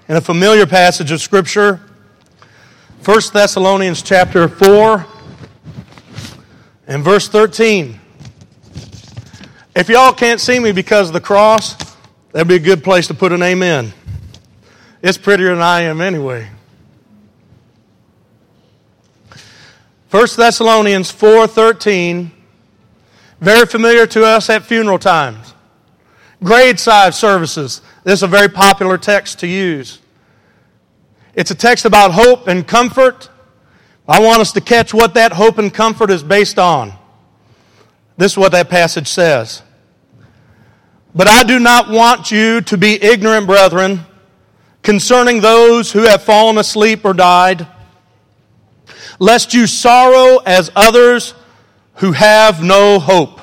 in a familiar passage of Scripture, 1 Thessalonians chapter 4 and verse 13. If y'all can't see me because of the cross, that'd be a good place to put an amen. It's prettier than I am anyway. 1 Thessalonians 4:13, very familiar to us at funeral times. Graveside services. This is a very popular text to use. It's a text about hope and comfort. I want us to catch what that hope and comfort is based on. This is what that passage says. But I do not want you to be ignorant, brethren, concerning those who have fallen asleep or died, lest you sorrow as others who have no hope.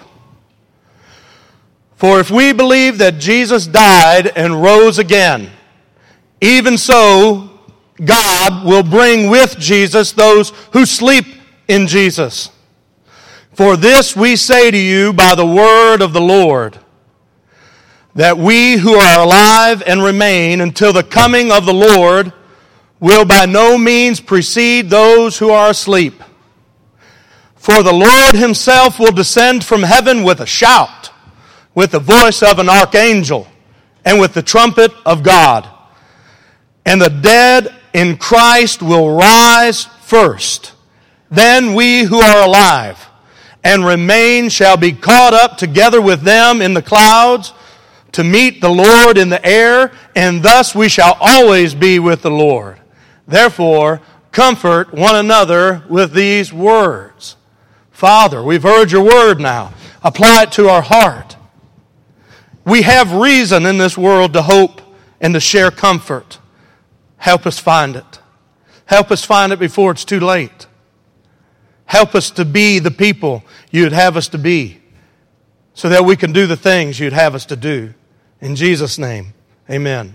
For if we believe that Jesus died and rose again, even so God will bring with Jesus those who sleep in Jesus. For this we say to you by the word of the Lord, that we who are alive and remain until the coming of the Lord will by no means precede those who are asleep. For the Lord himself will descend from heaven with a shout, with the voice of an archangel, and with the trumpet of God. And the dead in Christ will rise first. Then we who are alive and remain shall be caught up together with them in the clouds to meet the Lord in the air, and thus we shall always be with the Lord. Therefore, comfort one another with these words. Father, we've heard your word now. Apply it to our heart. We have reason in this world to hope and to share comfort. Help us find it. Help us find it before it's too late. Help us to be the people you'd have us to be so that we can do the things you'd have us to do. In Jesus' name, amen.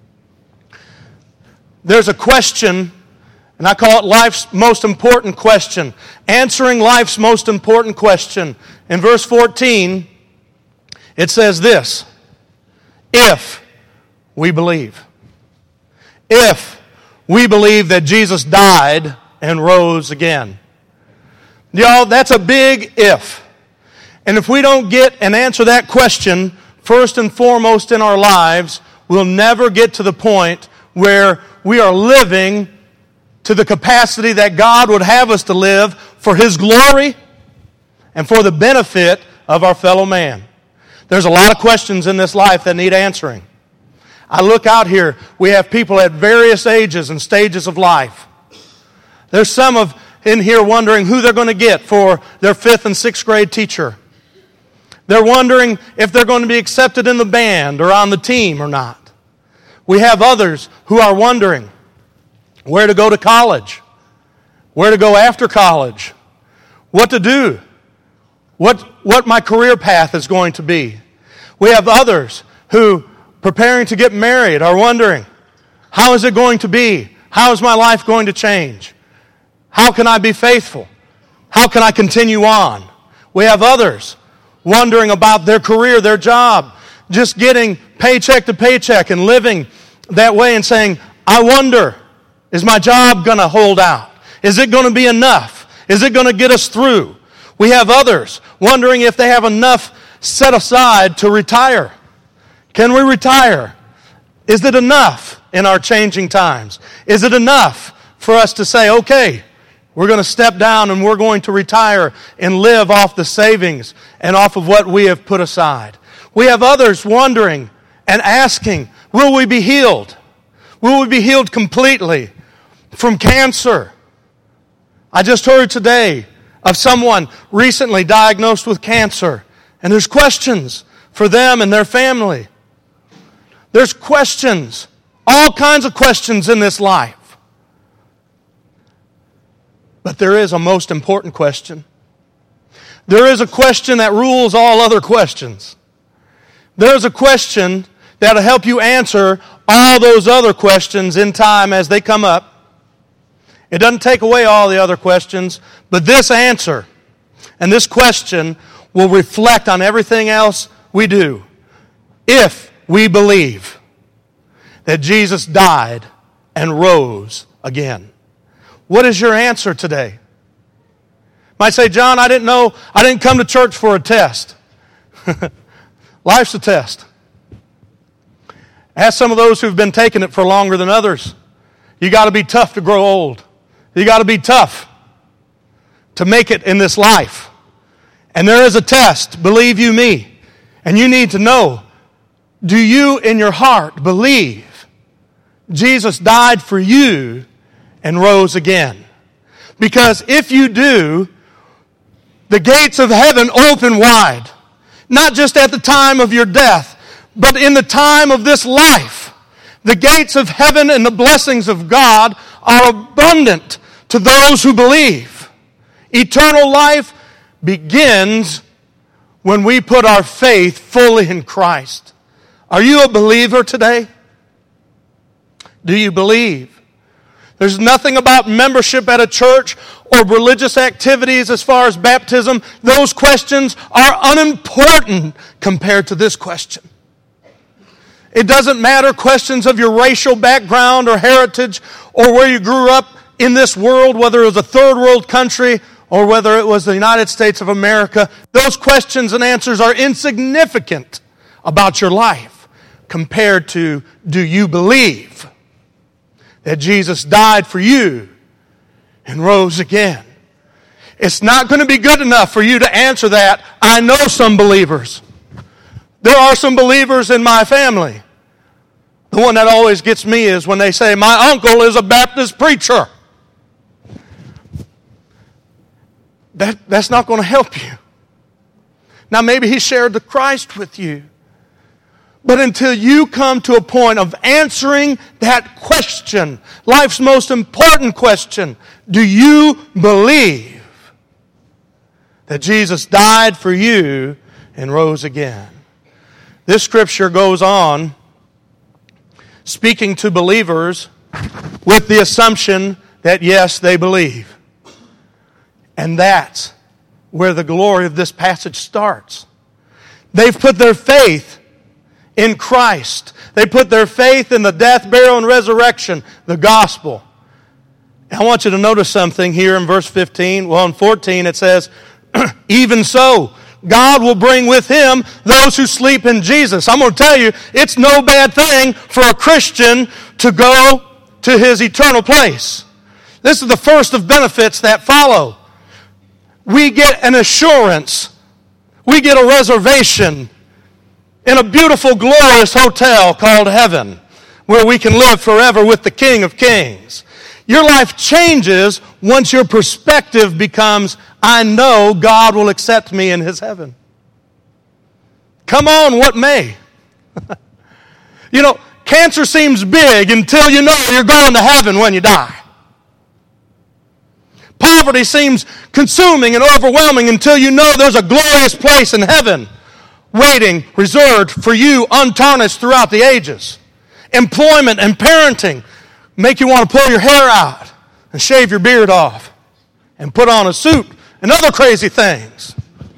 There's a question, and I call it life's most important question. Answering life's most important question. In verse 14, it says this: if we believe. If we believe that Jesus died and rose again. Y'all, that's a big if. And if we don't get and answer that question first and foremost in our lives, we'll never get to the point where we are living to the capacity that God would have us to live for His glory and for the benefit of our fellow man. There's a lot of questions in this life that need answering. I look out here, we have people at various ages and stages of life. There's some in here wondering who they're going to get for their 5th and 6th grade teacher. They're wondering if they're going to be accepted in the band or on the team or not. We have others who are wondering where to go to college, where to go after college, what to do, what my career path is going to be. We have others who, preparing to get married, are wondering, how is it going to be? How is my life going to change? How can I be faithful? How can I continue on? We have others wondering about their career, their job, just getting paycheck to paycheck and living that way and saying, I wonder, is my job going to hold out? Is it going to be enough? Is it going to get us through? We have others wondering if they have enough set aside to retire. Can we retire? Is it enough in our changing times? Is it enough for us to say, okay, we're going to step down and we're going to retire and live off the savings and off of what we have put aside? We have others wondering and asking, will we be healed? Will we be healed completely from cancer? I just heard today of someone recently diagnosed with cancer, and there's questions for them and their family. There's questions, all kinds of questions in this life. But there is a most important question. There is a question that rules all other questions. There's a question that'll help you answer all those other questions in time as they come up. It doesn't take away all the other questions, but this answer and this question will reflect on everything else we do. If we believe that Jesus died and rose again? What is your answer today? You might say, John, I didn't come to church for a test. Life's a test. Ask some of those who've been taking it for longer than others. You got to be tough to grow old. You got to be tough to make it in this life. And there is a test, believe you me. And you need to know, do you in your heart believe Jesus died for you and rose again? Because if you do, the gates of heaven open wide. Not just at the time of your death, but in the time of this life. The gates of heaven and the blessings of God are abundant to those who believe. Eternal life begins when we put our faith fully in Christ. Are you a believer today? Do you believe? There's nothing about membership at a church or religious activities as far as baptism. Those questions are unimportant compared to this question. It doesn't matter questions of your racial background or heritage or where you grew up in this world, whether it was a third world country or whether it was the United States of America. Those questions and answers are insignificant about your life compared to, do you believe that Jesus died for you and rose again? It's not going to be good enough for you to answer that. I know some believers. There are some believers in my family. The one that always gets me is when they say, my uncle is a Baptist preacher. That's not going to help you. Now maybe he shared the Christ with you. But until you come to a point of answering that question, life's most important question, do you believe that Jesus died for you and rose again? This scripture goes on speaking to believers with the assumption that yes, they believe. And that's where the glory of this passage starts. They've put their faith in Christ. They put their faith in the death, burial, and resurrection, the gospel. I want you to notice something here in verse 15. Well, in 14 it says, even so, God will bring with Him those who sleep in Jesus. I'm going to tell you, it's no bad thing for a Christian to go to his eternal place. This is the first of benefits that follow. We get an assurance. We get a reservation in a beautiful, glorious hotel called heaven, where we can live forever with the King of Kings. Your life changes once your perspective becomes, I know God will accept me in His heaven. Come on, what may. You know, cancer seems big until you know you're going to heaven when you die. Poverty seems consuming and overwhelming until you know there's a glorious place in heaven waiting, reserved for you, untarnished throughout the ages. Employment and parenting make you want to pull your hair out and shave your beard off and put on a suit and other crazy things.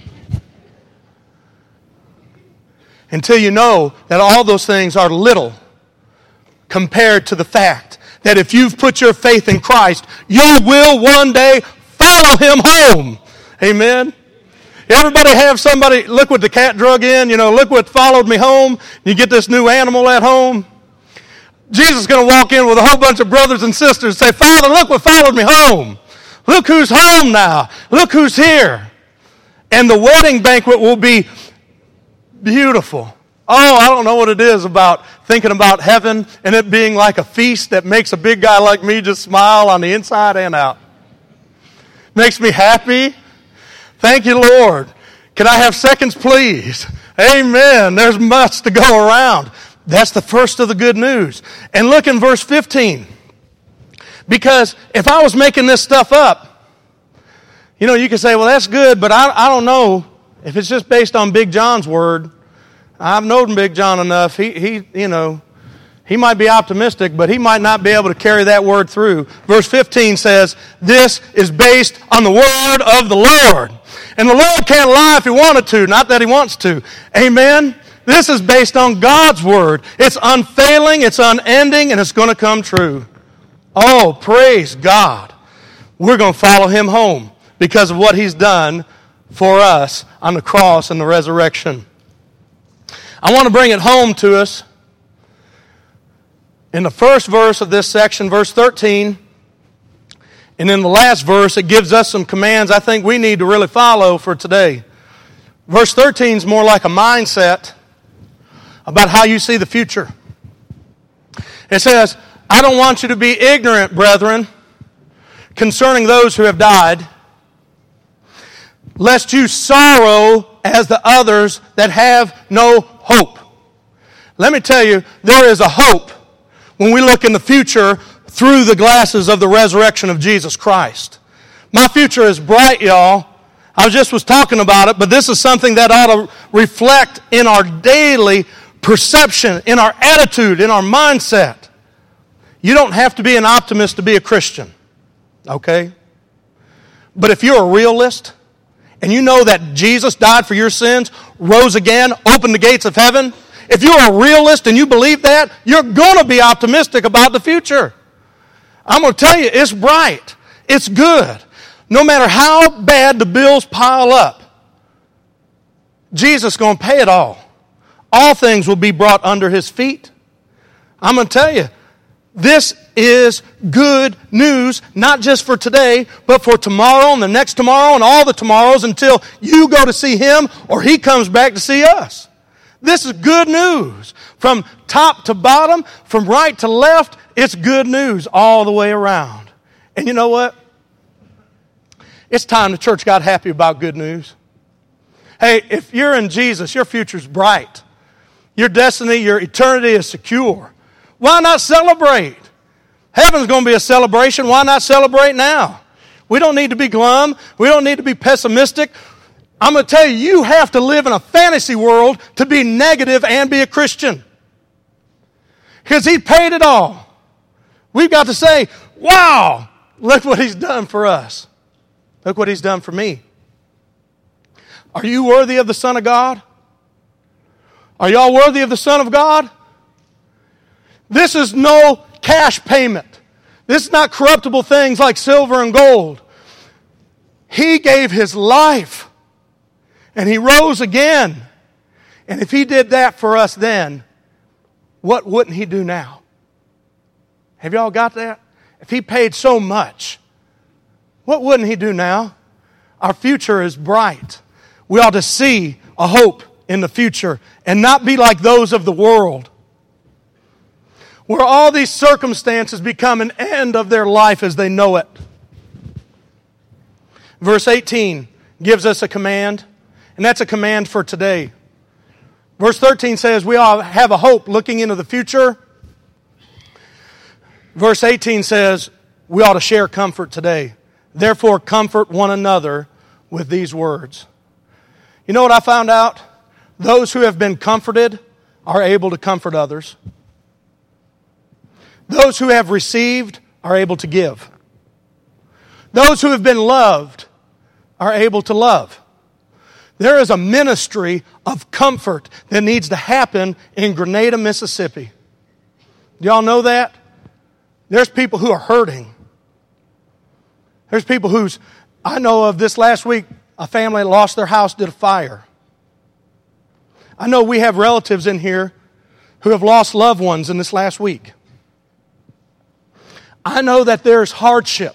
Until you know that all those things are little compared to the fact that if you've put your faith in Christ, you will one day follow Him home. Amen? Everybody have somebody, look what the cat drug in, look what followed me home. You get this new animal at home. Jesus is going to walk in with a whole bunch of brothers and sisters and say, Father, look what followed me home. Look who's home now. Look who's here. And the wedding banquet will be beautiful. Oh, I don't know what it is about thinking about heaven and it being like a feast that makes a big guy like me just smile on the inside and out. Makes me happy. Thank you, Lord. Can I have seconds, please? Amen. There's much to go around. That's the first of the good news. And look in verse 15. Because if I was making this stuff up, you could say, well, that's good, but I don't know if it's just based on Big John's word. I've known Big John enough. He might be optimistic, but he might not be able to carry that word through. Verse 15 says, this is based on the word of the Lord. And the Lord can't lie if He wanted to, not that He wants to. Amen? This is based on God's Word. It's unfailing, it's unending, and it's going to come true. Oh, praise God. We're going to follow Him home because of what He's done for us on the cross and the resurrection. I want to bring it home to us in the first verse of this section, verse 13. And in the last verse, it gives us some commands I think we need to really follow for today. Verse 13 is more like a mindset about how you see the future. It says, I don't want you to be ignorant, brethren, concerning those who have died, lest you sorrow as the others that have no hope. Let me tell you, there is a hope when we look in the future through the glasses of the resurrection of Jesus Christ. My future is bright, y'all. I just was talking about it, but this is something that ought to reflect in our daily perception, in our attitude, in our mindset. You don't have to be an optimist to be a Christian, okay? But if you're a realist, and you know that Jesus died for your sins, rose again, opened the gates of heaven, if you're a realist and you believe that, you're going to be optimistic about the future. I'm going to tell you, it's bright. It's good. No matter how bad the bills pile up, Jesus is going to pay it all. All things will be brought under His feet. I'm going to tell you, this is good news, not just for today, but for tomorrow and the next tomorrow and all the tomorrows until you go to see Him or He comes back to see us. This is good news. From top to bottom, from right to left, it's good news all the way around. And you know what? It's time the church got happy about good news. Hey, if you're in Jesus, your future's bright. Your destiny, your eternity is secure. Why not celebrate? Heaven's going to be a celebration. Why not celebrate now? We don't need to be glum. We don't need to be pessimistic. I'm going to tell you, you have to live in a fantasy world to be negative and be a Christian. Because He paid it all. We've got to say, wow, look what He's done for us. Look what He's done for me. Are you worthy of the Son of God? Are y'all worthy of the Son of God? This is no cash payment. This is not corruptible things like silver and gold. He gave His life. And He rose again. And if He did that for us then, what wouldn't He do now? Have y'all got that? If He paid so much, what wouldn't He do now? Our future is bright. We ought to see a hope in the future and not be like those of the world, where all these circumstances become an end of their life as they know it. Verse 18 gives us a command, and that's a command for today. Verse 13 says we all have a hope looking into the future. Verse 18 says we ought to share comfort today. Therefore, comfort one another with these words. You know what I found out? Those who have been comforted are able to comfort others. Those who have received are able to give. Those who have been loved are able to love. There is a ministry of comfort that needs to happen in Grenada, Mississippi. Do y'all know that? There's people who are hurting. There's people I know of this last week, a family lost their house due to fire. I know we have relatives in here who have lost loved ones in this last week. I know that there's hardship.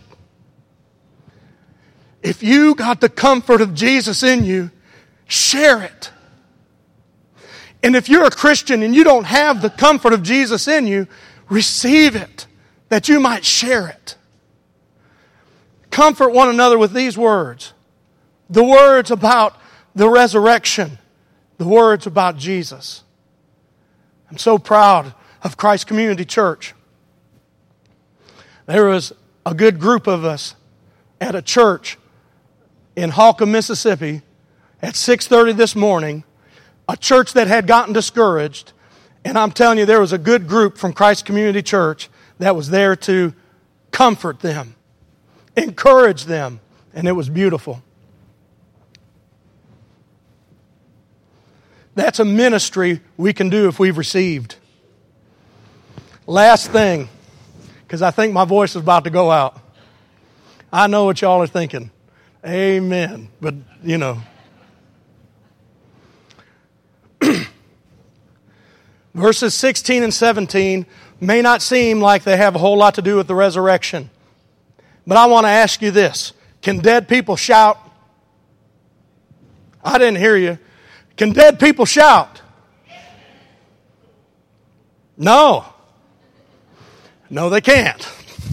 If you got the comfort of Jesus in you, share it. And if you're a Christian and you don't have the comfort of Jesus in you, receive it, that you might share it. Comfort one another with these words. The words about the resurrection. The words about Jesus. I'm so proud of Christ Community Church. There was a good group of us at a church in Holcomb, Mississippi at 6:30 this morning, a church that had gotten discouraged, and I'm telling you, there was a good group from Christ Community Church that was there to comfort them, encourage them, and it was beautiful. That's a ministry we can do if we've received. Last thing, because I think my voice is about to go out. I know what y'all are thinking. Amen. But, you know. Verses 16 and 17 may not seem like they have a whole lot to do with the resurrection. But I want to ask you this. Can dead people shout? I didn't hear you. Can dead people shout? No. No, they can't.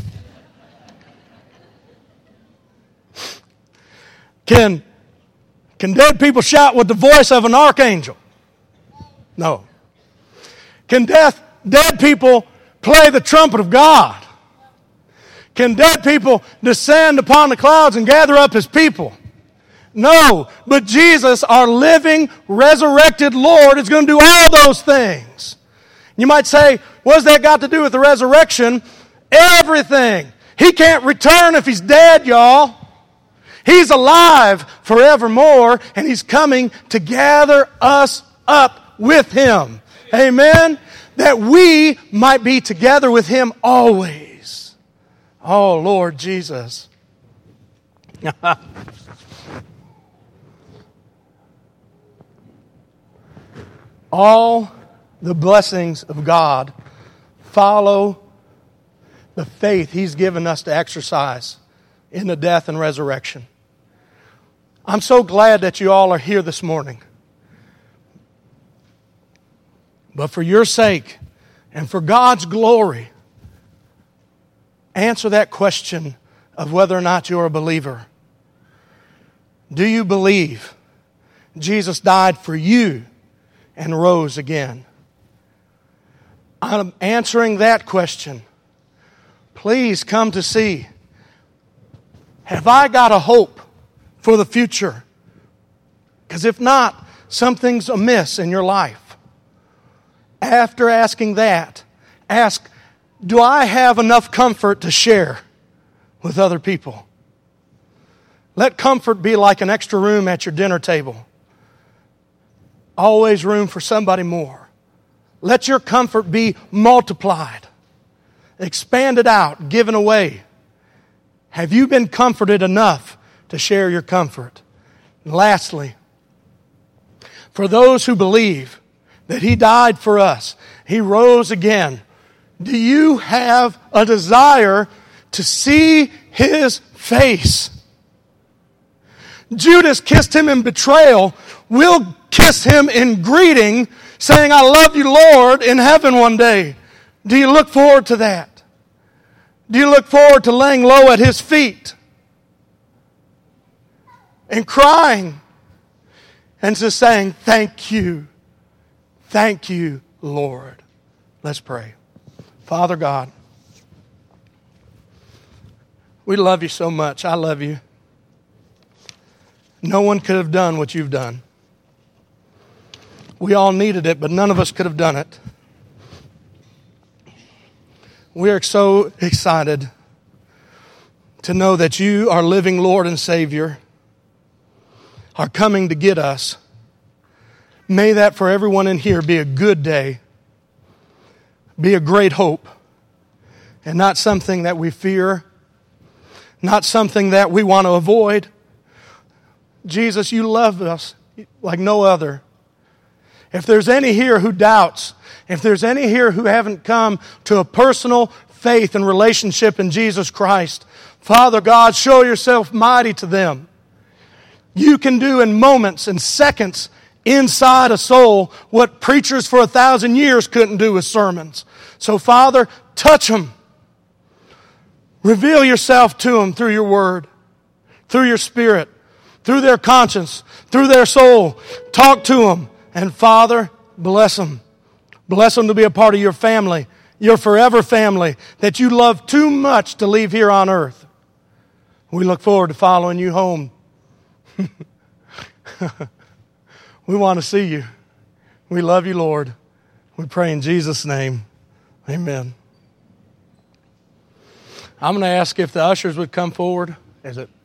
Can dead people shout with the voice of an archangel? No. Can dead people play the trumpet of God? Can dead people descend upon the clouds and gather up His people? No. But Jesus, our living, resurrected Lord, is going to do all those things. You might say, what has that got to do with the resurrection? Everything. He can't return if He's dead, y'all. He's alive forevermore, and He's coming to gather us up with Him. Amen? That we might be together with Him always. Oh, Lord Jesus. All the blessings of God follow the faith He's given us to exercise in the death and resurrection. I'm so glad that you all are here this morning. But for your sake and for God's glory, answer that question of whether or not you're a believer. Do you believe Jesus died for you and rose again? I'm answering that question. Please come to see, have I got a hope for the future? Because if not, something's amiss in your life. After asking that, ask, do I have enough comfort to share with other people? Let comfort be like an extra room at your dinner table. Always room for somebody more. Let your comfort be multiplied, expanded out, given away. Have you been comforted enough to share your comfort? And lastly, for those who believe that He died for us, He rose again, do you have a desire to see His face? Judas kissed Him in betrayal. We'll kiss Him in greeting, saying, I love you, Lord, in heaven one day. Do you look forward to that? Do you look forward to laying low at His feet and crying and just saying, thank you, Lord? Let's pray. Father God, we love you so much. I love you. No one could have done what you've done. We all needed it, but none of us could have done it. We are so excited to know that you, our living Lord and Savior, are coming to get us. May that for everyone in here be a good day, be a great hope, and not something that we fear, not something that we want to avoid. Jesus, you love us like no other. If there's any here who doubts, if there's any here who haven't come to a personal faith and relationship in Jesus Christ, Father God, show yourself mighty to them. You can do in moments and seconds inside a soul what preachers for 1,000 years couldn't do with sermons. So Father, touch them. Reveal yourself to them through your word, through your spirit, through their conscience, through their soul. Talk to them. And Father, bless them. Bless them to be a part of your family, your forever family that you love too much to leave here on earth. We look forward to following you home. We want to see you. We love you, Lord. We pray in Jesus' name. Amen. I'm going to ask if the ushers would come forward. Is it?